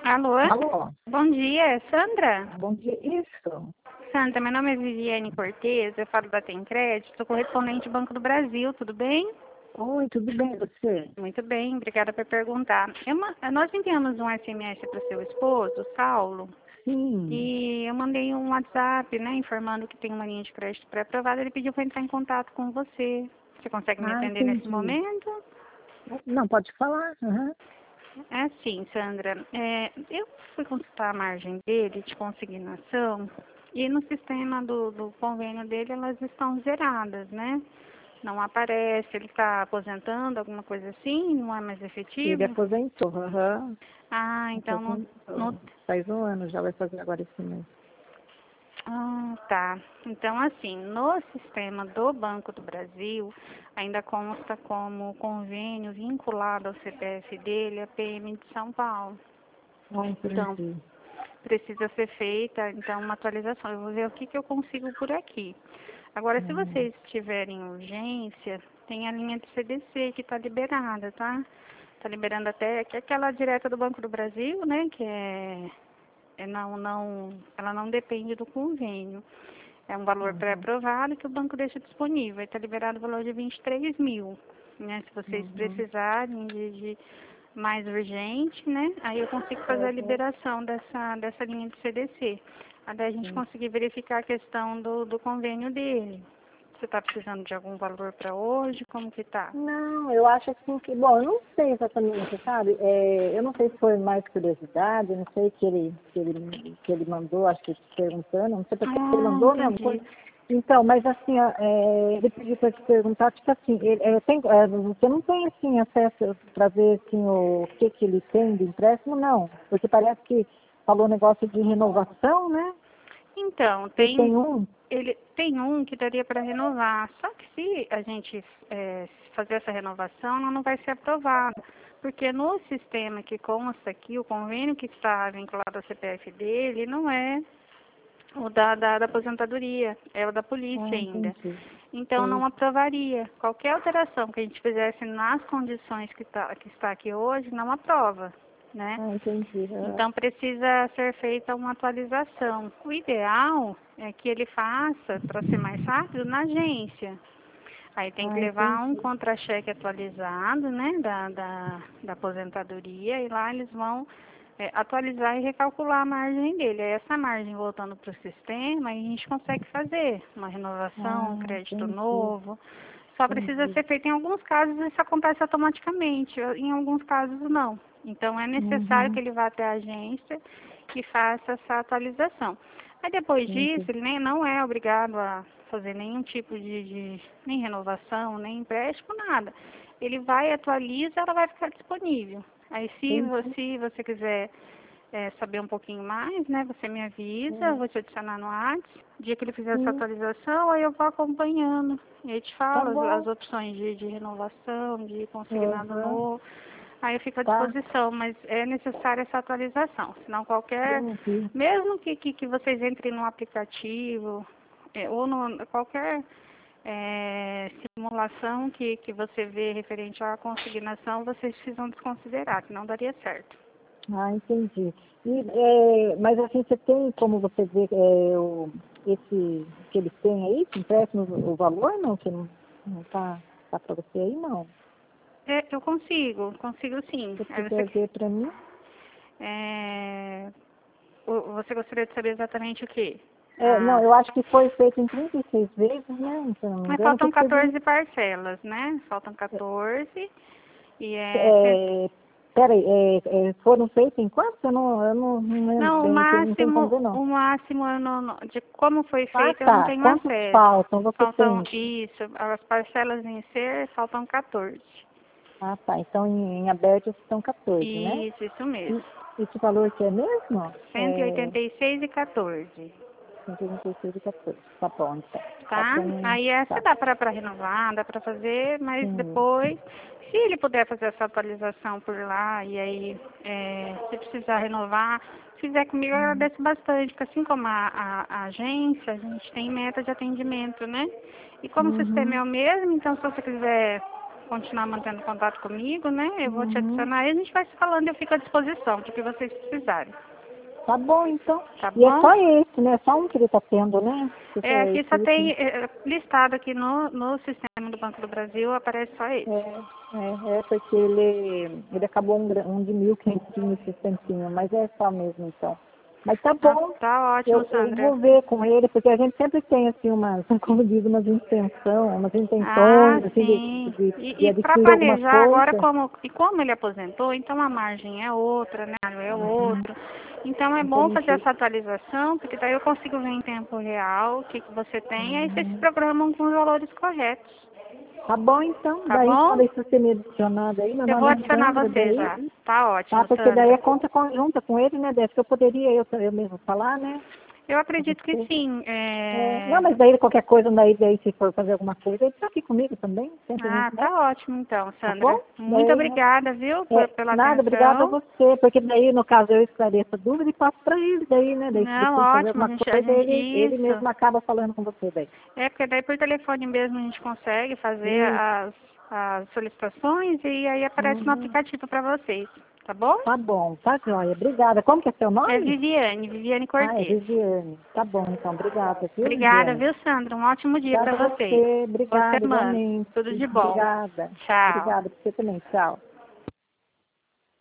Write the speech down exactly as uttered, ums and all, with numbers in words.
Alô? Alô, Bom dia, é Sandra? bom dia. Isso. Sandra, meu nome é Viviane Cortez, eu falo da Tem Crédito, sou correspondente do Banco do Brasil, tudo bem? Oi, tudo bem e você? Muito bem, obrigada por perguntar. Eu ma- nós enviamos um S M S para o seu esposo, Saulo, Sim. e eu mandei um WhatsApp, né, informando que tem uma linha de crédito pré-aprovada, ele pediu para entrar em contato com você. Você consegue me Ah, atender nesse entendi. momento? Não, pode falar? Aham. É assim, Sandra, é, eu fui consultar a margem dele de consignação e no sistema do, do convênio dele elas estão zeradas, né? Não aparece, ele está aposentando, alguma coisa assim, não é mais Ele efetivo? aposentou, aham. Ah, então não, não. Aposentou. Faz um ano, já vai fazer agora esse mês. Ah, tá. Então, assim, no sistema do Banco do Brasil, ainda consta como convênio vinculado ao C P F dele, a P M de São Paulo. Ah, Então, entendi. precisa ser feita, então, uma atualização. Eu vou ver o que, que eu consigo por aqui. Agora, se Hum, vocês tiverem urgência, tem a linha de C D C que está liberada, tá? Está liberando até, que é aquela direta do Banco do Brasil, né? Que é, é não, não, ela não depende do convênio. É um valor uhum, pré-aprovado que o banco deixa disponível. Está liberado o valor de vinte e três mil, né? Se vocês uhum, precisarem de, de mais urgente, né? Aí eu consigo fazer a uhum, liberação dessa, dessa linha de C D C. Até a gente sim. conseguir verificar a questão do, do convênio dele. Você está precisando de algum valor para hoje? Como que tá? Não, eu acho assim que, bom, eu não sei exatamente, sabe? É, eu não sei se foi mais curiosidade, eu não sei que ele, que ele, que ele mandou, acho que te perguntando, não sei para que ele Ah, mandou, né? Uma coisa. entendi. Então, mas assim, ó, é, ele pediu para te perguntar, tipo assim, ele, é, tem, é, você não tem assim acesso para ver assim, o que, que ele tem de empréstimo, não. Porque parece que falou negócio de renovação, né? Então, Ele tem, tem um. ele, tem um que daria para renovar. Só que se a gente é, fazer essa renovação, ela não vai ser aprovada. Porque no sistema que consta aqui, o convênio que está vinculado ao C P F dele não é o da, da, da aposentadoria, é o da polícia Ah, ainda. entendi. Então, Sei. não aprovaria. Qualquer alteração que a gente fizesse nas condições que, tá, que está aqui hoje, não aprova, né? Ah, entendi. Ah, Então, precisa ser feita uma atualização. O ideal é que ele faça, para ser mais rápido, na agência. Aí tem que ah, levar um entendi. contra-cheque atualizado, né, da, da, da aposentadoria, e lá eles vão é, atualizar e recalcular a margem dele. Aí essa margem voltando para o sistema, aí a gente consegue fazer uma renovação, um Ah, crédito entendi, novo. Só precisa entendi. ser feito em alguns casos, isso acontece automaticamente, em alguns casos não. Então é necessário que Uhum, ele vá até a agência e faça essa atualização. Aí depois disso, entendi. ele nem, não é obrigado a fazer nenhum tipo de, de nem renovação, nem empréstimo, nada. Ele vai, atualiza, ela vai ficar disponível. Aí se Entendi. você, você quiser é, saber um pouquinho mais, né, você me avisa, eu Uhum. vou te adicionar no WhatsApp. Dia que ele fizer essa Sim, atualização, aí eu vou acompanhando. E aí te tá falo as, as bom. opções de, de renovação, de consignado Uhum, novo. Aí eu fico à tá. disposição, mas é necessária essa atualização. Senão qualquer, Entendi. mesmo que, que, que vocês entrem no aplicativo, é, ou no, qualquer é, simulação que, que você vê referente à consignação, vocês precisam desconsiderar, que não daria certo. Ah, entendi. E, é, mas assim, você tem como você ver é, o, esse que eles têm aí, que empréstimo, o valor, não? Que não, não tá, tá para você aí, não. É, eu consigo, consigo sim. Se você Aí você, puder ver para mim. é, o- você gostaria de saber exatamente o quê? É, não, Ah, eu acho que foi feito em trinta e seis vezes, né? Se eu não me mas engano, que faltam seria. quatorze parcelas, né? Faltam quatorze e é cento. É, peraí, é, é, foram feitos em quantos? Eu não, eu não, não lembro Não, o bem, que não tem como máximo, ver, não. o máximo eu não, não- de como foi Ah, feito eu não tá. tenho Quantos acesso. faltam? Você Faltam tem? isso, as parcelas em ser faltam quatorze. Ah, tá. Então, em, em aberto são quatorze, né? Isso, isso mesmo. E esse valor que é mesmo? Cento e É oitenta e seis e quatorze. cento e oitenta e seis e quatorze. Tá bom, então. Só Tá? para mim. Aí essa Tá. dá para para renovar, dá para fazer, mas Sim. depois, se ele puder fazer essa atualização por lá, e aí, é, se precisar renovar, se fizer comigo, eu Uhum. agradeço bastante, porque assim como a, a, a agência, a gente tem meta de atendimento, né? E como o sistema é Uhum. o mesmo, então se você quiser continuar mantendo contato comigo, né? Eu vou te Uhum. adicionar e a gente vai se falando e eu fico à disposição para o que vocês precisarem. Tá bom, então. Tá E é bom? só esse, né? Só um que ele tá tendo, né? Esse É, é aqui esse só último. tem é, listado aqui no, no sistema do Banco do Brasil, aparece só esse. É, é, é porque ele, ele acabou um, gra- um de mil que tinha esse tempinho, mas é só mesmo então. Mas tá Ah, bom, tá ótimo, eu, eu Sandra. vou ver com ele, porque a gente sempre tem assim umas, como diz, umas intenções, umas Ah, intenções, assim, de, sim. de, E, de e para adquirir alguma planejar agora, coisa. como, e como ele aposentou, então a margem é outra, né? É Uhum, outro. Então é bom fazer entendi. essa atualização, porque daí eu consigo ver em tempo real o que, que você tem, aí vocês se Uhum. programam com os valores corretos. Tá bom então, Tá daí bom? quando isso ser me adicionado aí, meu Eu vou nome é adicionar Sandra, você daí, já. Tá tá, ótimo, porque daí é Sandra. conta conjunta com ele, né, Débora? Que eu poderia eu, eu mesmo falar, né? Eu Com acredito que você. sim. É, não, É... mas daí qualquer coisa, daí, daí se for fazer alguma coisa, ele tá aqui comigo também, sempre a Ah, gente vai, tá ótimo então, tá bom? Sandra. Muito Daí, né, obrigada, viu, por- é, pela nada, obrigada a atenção. você, porque daí, no caso, eu esclareço a dúvida e passo para ele, daí, né, daí se Não, depois fazer ótimo, a alguma gente, a coisa, gente, ele, ele isso. mesmo acaba falando com você daí. É, porque daí por telefone mesmo a gente consegue fazer Isso. as, as solicitações e aí aparece no Uhum. aplicativo para vocês, tá bom? Tá bom, tá joia, obrigada. Como que é seu É nome? Viviane, Viviane Ah, é Cortez. Viviane. Tá bom, então, obrigada, viu, Obrigada, Viviane? viu, Sandra? Um ótimo dia para Obrigada a vocês. você, Boa obrigada, semana. igualmente. Tudo de bom. Obrigada. Tchau. Obrigada, você também, tchau.